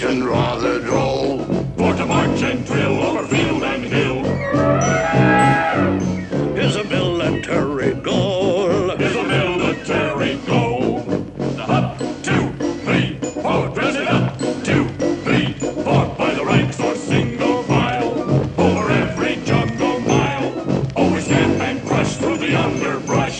action rather droll. For to march and drill over field and hill is a military goal. Is a military goal. Up, 2, 3, 4, dress it up. 2, 3, 4, by the ranks or single file. Over every jungle mile. Always stamp and crush through the underbrush.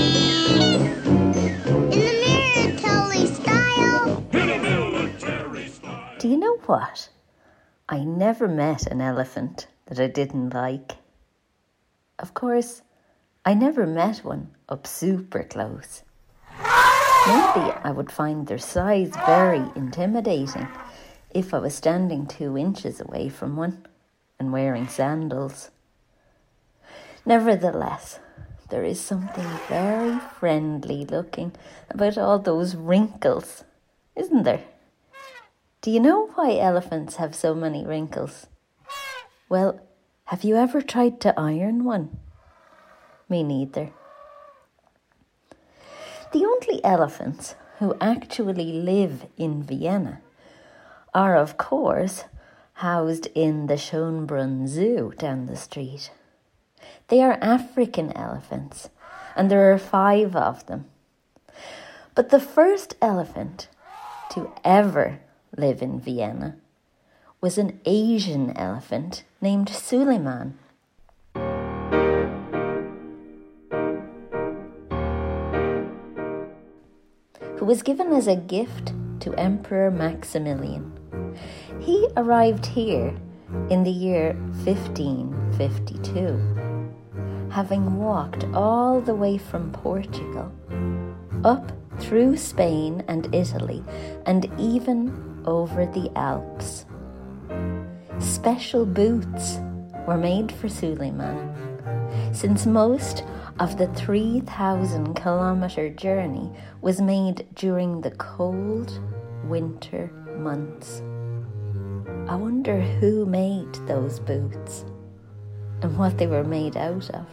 Do you know what? I never met an elephant that I didn't like. Of course, I never met one up super close. Maybe I would find their size very intimidating if I was standing 2 inches away from one and wearing sandals. Nevertheless, there is something very friendly looking about all those wrinkles, isn't there? Do you know why elephants have so many wrinkles? Well, have you ever tried to iron one? Me neither. The only elephants who actually live in Vienna are, of course, housed in the Schönbrunn Zoo down the street. They are African elephants, and there are 5 of them. But the first elephant to ever live in Vienna was an Asian elephant named Suleiman. Who was given as a gift to Emperor Maximilian. He arrived here in the year 1552, having walked all the way from Portugal, up through Spain and Italy, and even over the Alps. Special boots were made for Suleiman, since most of the 3,000-kilometre journey was made during the cold winter months. I wonder who made those boots and what they were made out of.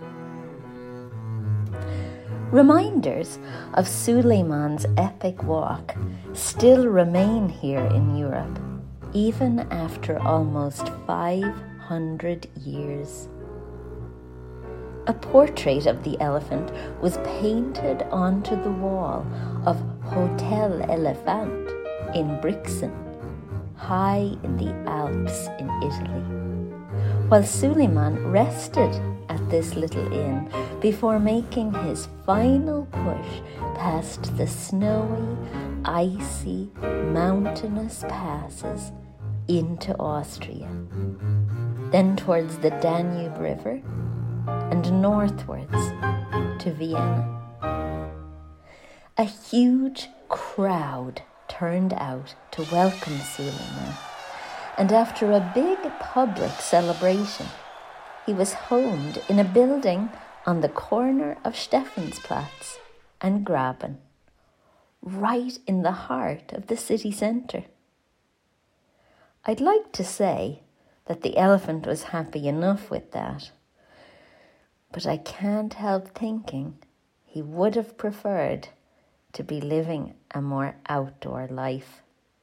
Reminders of Suleiman's epic walk still remain here in Europe, even after almost 500 years. A portrait of the elephant was painted onto the wall of Hotel Elefant in Brixen, high in the Alps in Italy, while Suleiman rested at this little inn before making his final push past the snowy, icy, mountainous passes into Austria, then towards the Danube River and northwards to Vienna. A huge crowd turned out to welcome Suleiman, and after a big public celebration, he was homed in a building on the corner of Stephansplatz and Graben, right in the heart of the city centre. I'd like to say that the elephant was happy enough with that, but I can't help thinking he would have preferred to be living a more outdoor life.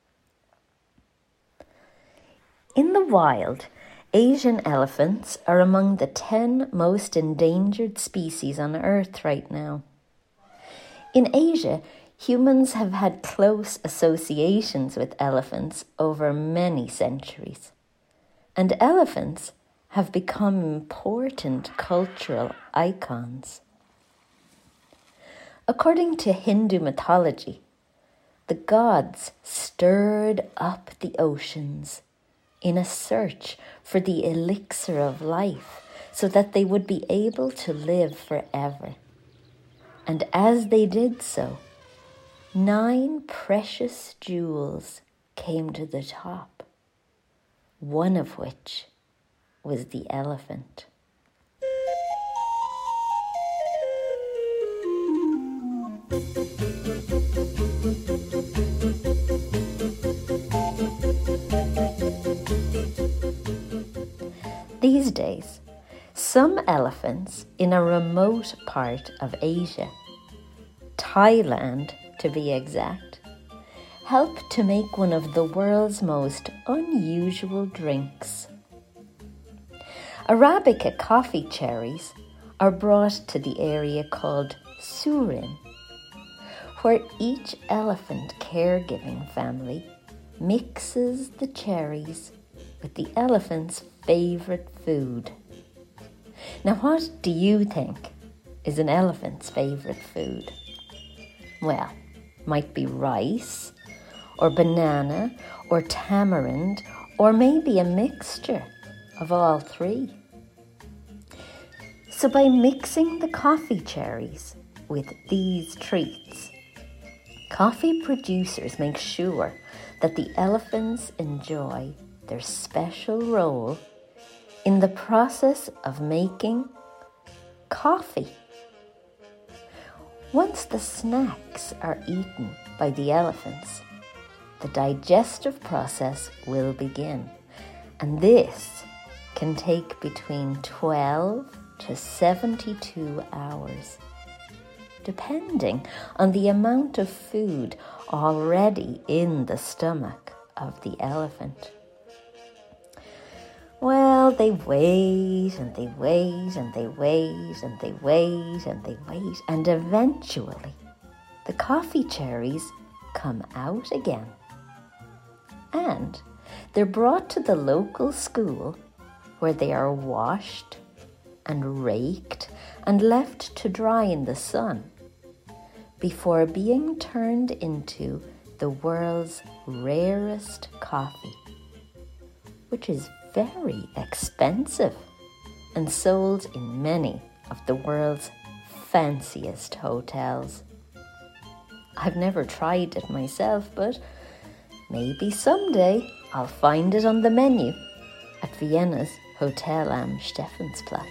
In the wild, Asian elephants are among the 10 most endangered species on Earth right now. In Asia, humans have had close associations with elephants over many centuries, and elephants have become important cultural icons. According to Hindu mythology, the gods stirred up the oceans in a search for the elixir of life so that they would be able to live forever. And as they did so, 9 precious jewels came to the top, one of which was the elephant. These days, some elephants in a remote part of Asia, Thailand to be exact, help to make one of the world's most unusual drinks. Arabica coffee cherries are brought to the area called Surin, where each elephant caregiving family mixes the cherries with the elephant's favourite food. Now, what do you think is an elephant's favourite food? Well, might be rice, or banana, or tamarind, or maybe a mixture of all three. So by mixing the coffee cherries with these treats, coffee producers make sure that the elephants enjoy their special role in the process of making coffee. Once the snacks are eaten by the elephants, the digestive process will begin, and this can take between 12 to 72 hours, depending on the amount of food already in the stomach of the elephant. Well, they wait and they wait and they wait and they wait and they wait, and eventually the coffee cherries come out again. And they're brought to the local school where they are washed and raked and left to dry in the sun before being turned into the world's rarest coffee, which is very expensive and sold in many of the world's fanciest hotels. I've never tried it myself, but maybe someday I'll find it on the menu at Vienna's Hotel am Stephansplatz.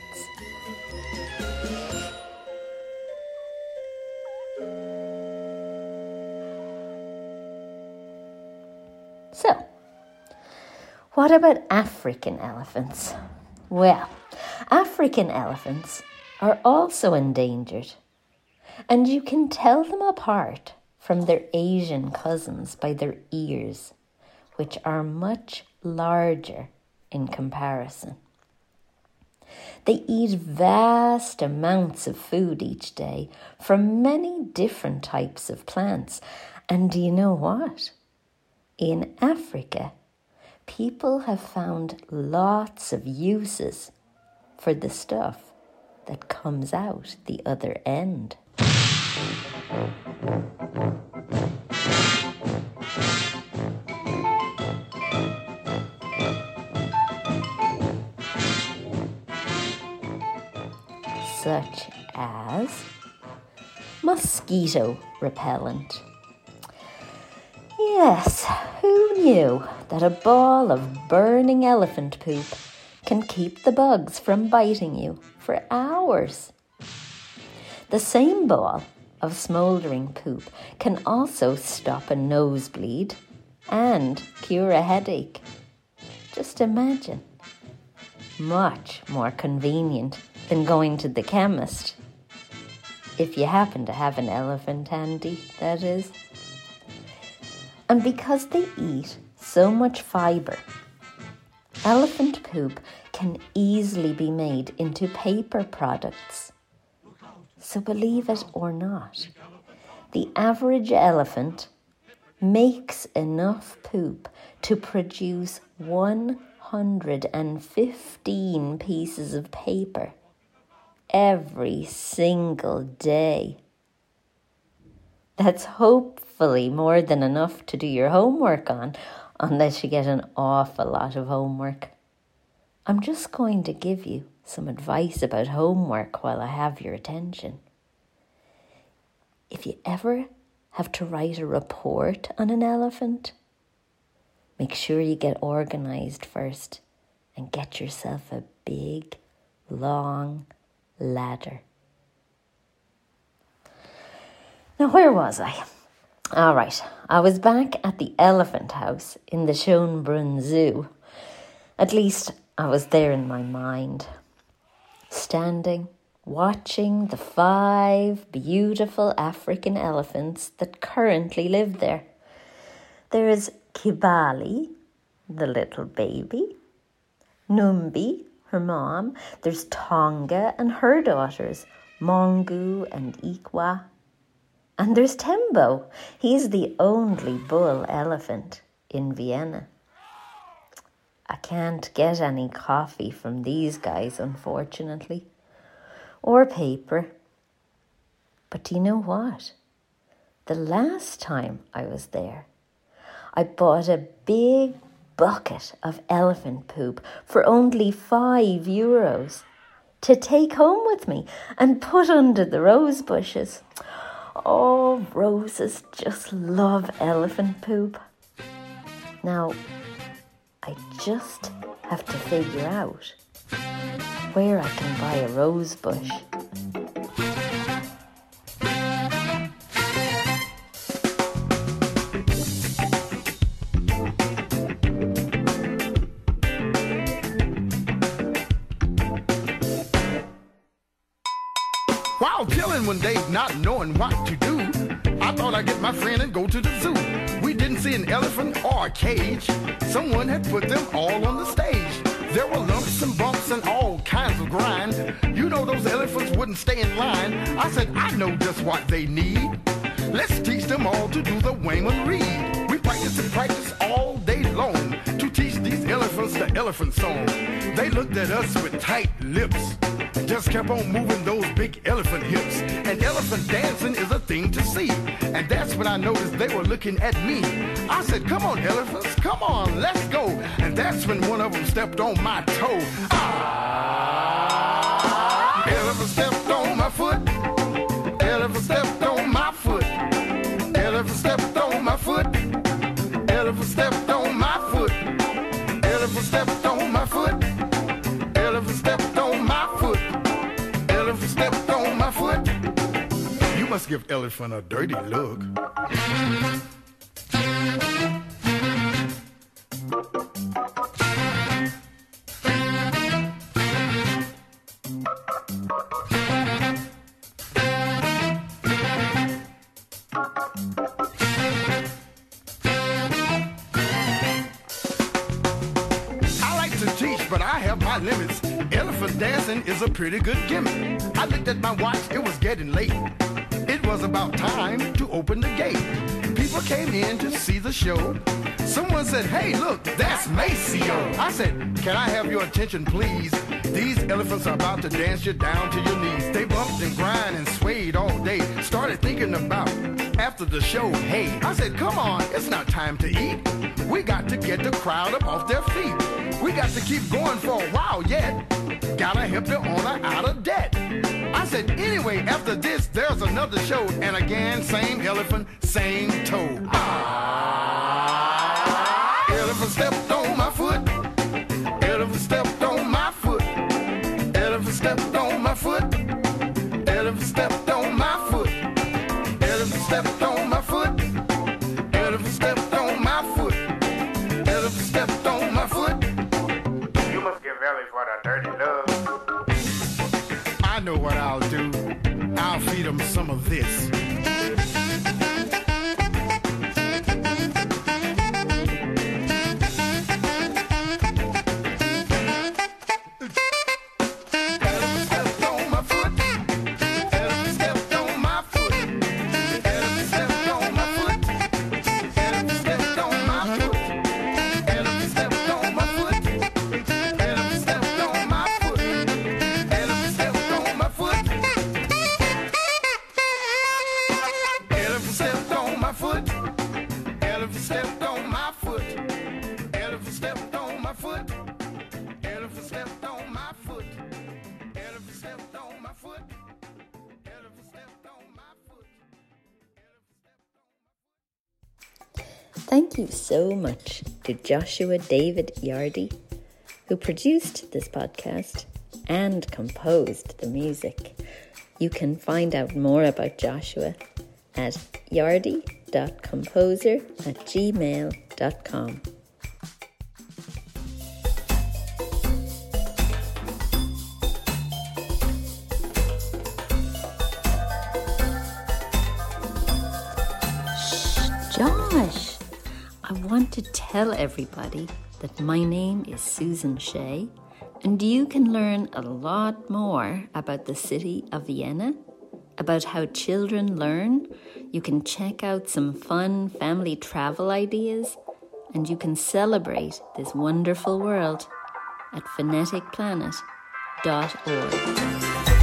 So, what about African elephants? Well, African elephants are also endangered, and you can tell them apart from their Asian cousins by their ears, which are much larger in comparison. They eat vast amounts of food each day from many different types of plants. And do you know what? In Africa, people have found lots of uses for the stuff that comes out the other end. Such as mosquito repellent. Yes, who knew that a ball of burning elephant poop can keep the bugs from biting you for hours? The same ball of smouldering poop can also stop a nosebleed and cure a headache. Just imagine. Much more convenient than going to the chemist. If you happen to have an elephant handy, that is. And because they eat so much fibre, elephant poop can easily be made into paper products. So believe it or not, the average elephant makes enough poop to produce 115 pieces of paper every single day. That's hopefully more than enough to do your homework on, unless you get an awful lot of homework. I'm just going to give you some advice about homework while I have your attention. If you ever have to write a report on an elephant, make sure you get organised first and get yourself a big, long ladder. Now, where was I? All right, I was back at the Elephant House in the Schönbrunn Zoo. At least I was there in my mind, standing, watching the 5 beautiful African elephants that currently live there. There's Kibali, the little baby. Numbi, her mom. There's Tonga and her daughters, Mongu and Ikwa. And there's Tembo. He's the only bull elephant in Vienna. I can't get any coffee from these guys, unfortunately, or paper. But do you know what? The last time I was there, I bought a big bucket of elephant poop for only €5 to take home with me and put under the rose bushes. Oh, roses just love elephant poop. Now, I just have to figure out where I can buy a rose bush. While chilling one day, not knowing what to do, I thought I'd get my friend and go to the zoo. We didn't see an elephant or a cage. Someone had put them all on the stage. There were lumps and bumps and all kinds of grind. You know those elephants wouldn't stay in line. I said, I know just what they need. Let's teach them all to do the Wayman Reed. We practice and practice all day long to teach these elephants the elephant song. They looked at us with tight lips, just kept on moving those big elephant hips. And elephant dancing is a thing to see. And that's when I noticed they were looking at me. I said, come on, elephants, come on, let's go. And that's when one of them stepped on my toe. Ah! Elephant stepped on my foot. Elephant stepped on my foot. Elephant stepped on my foot. Elephant stepped on my foot. Elephant stepped on my foot. Elephant stepped on my foot. Elephant stepped on my foot. You must give elephant a dirty look. But I have my limits. Elephant dancing is a pretty good gimmick. I looked at my watch, it was getting late. It was about time to open the gate. People came in to see the show. Someone said, hey, look, that's Maceo. I said, can I have your attention, please? These elephants are about to dance you down to your knees. They bumped and grind and swayed all day. Started thinking about after the show, hey. I said, come on, it's not time to eat. We got to get the crowd up off their feet. We got to keep going for a while yet. Gotta help the owner out of debt. I said, anyway, after this, there's another show. And again, same elephant, same toe. Ah! Elephant stepped on my foot. Elephant stepped on my foot. Elephant stepped on my foot. Elephant stepped on my foot. Elephant stepped on my foot. Elephant stepped on my foot. Elephant stepped on my foot. You must give elephant a dirty look. I know what I'll do. I'll feed them some of this. Thank you so much to Joshua David Yardy, who produced this podcast and composed the music. You can find out more about Joshua at yardy.composer@gmail.com. Josh, want to tell everybody that my name is Susan Shea, and you can learn a lot more about the city of Vienna, about how children learn. You can check out some fun family travel ideas, and you can celebrate this wonderful world at phoneticplanet.org.